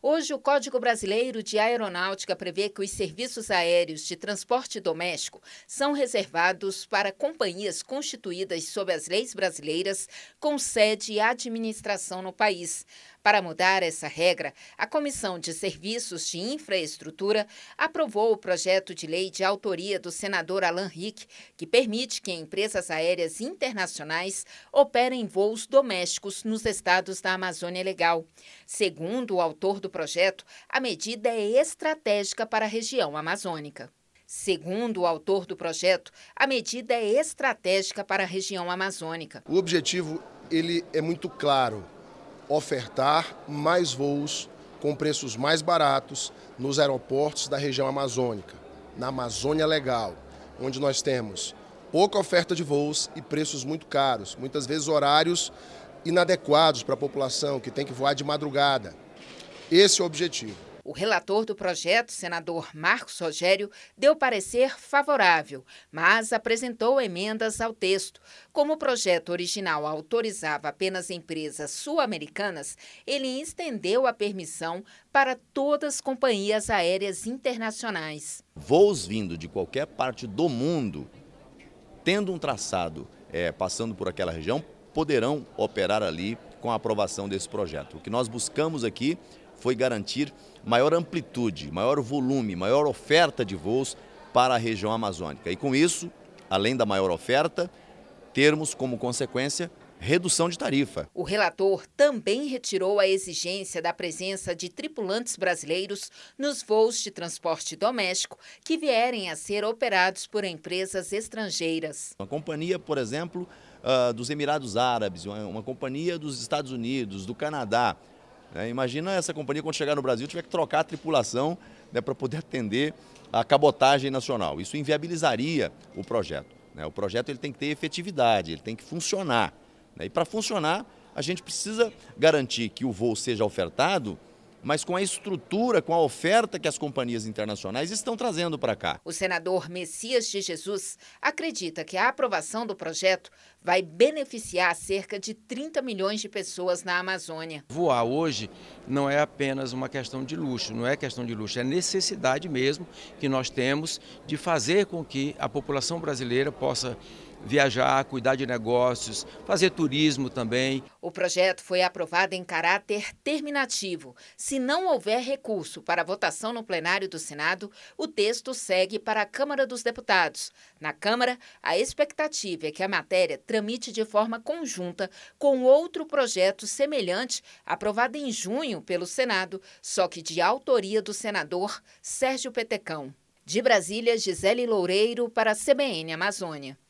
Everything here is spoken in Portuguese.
Hoje, o Código Brasileiro de Aeronáutica prevê que os serviços aéreos de transporte doméstico são reservados para companhias constituídas sob as leis brasileiras com sede e administração no país. Para mudar essa regra, a Comissão de Serviços de Infraestrutura aprovou o projeto de lei de autoria do senador Alan Rick, que permite que empresas aéreas internacionais operem voos domésticos nos estados da Amazônia Legal. Segundo o autor do projeto, a medida é estratégica para a região amazônica. Segundo o autor do projeto, a medida é estratégica para a região amazônica. O objetivo ele é muito claro: ofertar mais voos com preços mais baratos nos aeroportos da região amazônica, na Amazônia Legal, onde nós temos pouca oferta de voos e preços muito caros, muitas vezes horários inadequados para a população que tem que voar de madrugada. Esse é o objetivo. O relator do projeto, senador Marcos Rogério, deu parecer favorável, mas apresentou emendas ao texto. Como o projeto original autorizava apenas empresas sul-americanas, ele estendeu a permissão para todas as companhias aéreas internacionais. Voos vindo de qualquer parte do mundo, tendo um traçado passando por aquela região, poderão operar ali com a aprovação desse projeto. O que nós buscamos aqui foi garantir maior amplitude, maior volume, maior oferta de voos para a região amazônica. E com isso, além da maior oferta, termos como consequência redução de tarifa. O relator também retirou a exigência da presença de tripulantes brasileiros nos voos de transporte doméstico que vierem a ser operados por empresas estrangeiras. Uma companhia, por exemplo, dos Emirados Árabes, uma companhia dos Estados Unidos, do Canadá. Imagina essa companhia, quando chegar no Brasil, tiver que trocar a tripulação para poder atender a cabotagem nacional. Isso inviabilizaria o projeto. O projeto ele tem que ter efetividade, ele tem que funcionar. E para funcionar, a gente precisa garantir que o voo seja ofertado, mas com a estrutura, com a oferta que as companhias internacionais estão trazendo para cá. O senador Messias de Jesus acredita que a aprovação do projeto vai beneficiar cerca de 30 milhões de pessoas na Amazônia. Voar hoje não é apenas uma questão de luxo, não é questão de luxo, é necessidade mesmo que nós temos de fazer com que a população brasileira possa viajar, cuidar de negócios, fazer turismo também. O projeto foi aprovado em caráter terminativo. Se não houver recurso para votação no plenário do Senado, o texto segue para a Câmara dos Deputados. Na Câmara, a expectativa é que a matéria tramite de forma conjunta com outro projeto semelhante, aprovado em junho pelo Senado, só que de autoria do senador Sérgio Petecão. De Brasília, Gisele Loureiro para a CBN Amazônia.